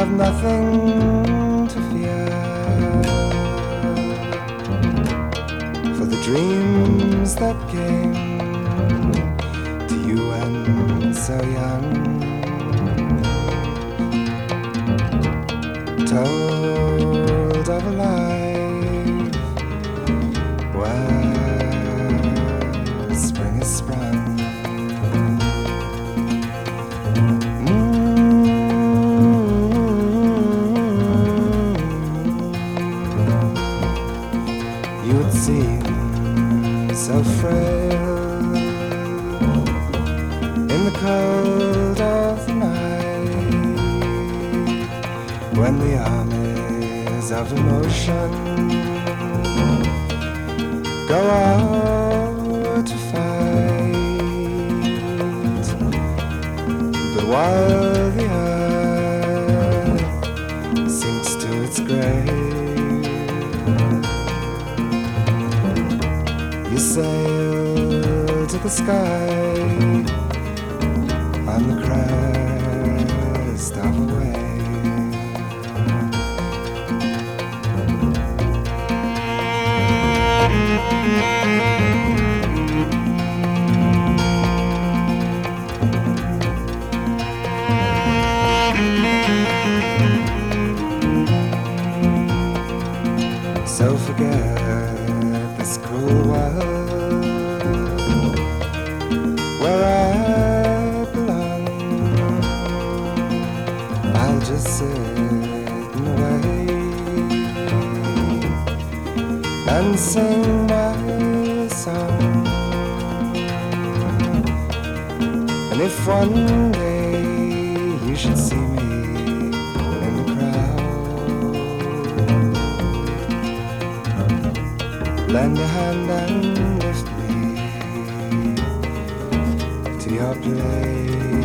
have nothing to fear, for the dreams that came to you when so young told of a life where spring is sprung. You would seem so frail in the cold of the night, when the armies of emotion go out to fight. But while the earth sinks to its grave, you sail to the sky on the crest of a wave. So forget this cruel world where I belong. I'll just sit and wait and sing my song. And if one day you should see me in the crowd, lend a hand and lift me to your place.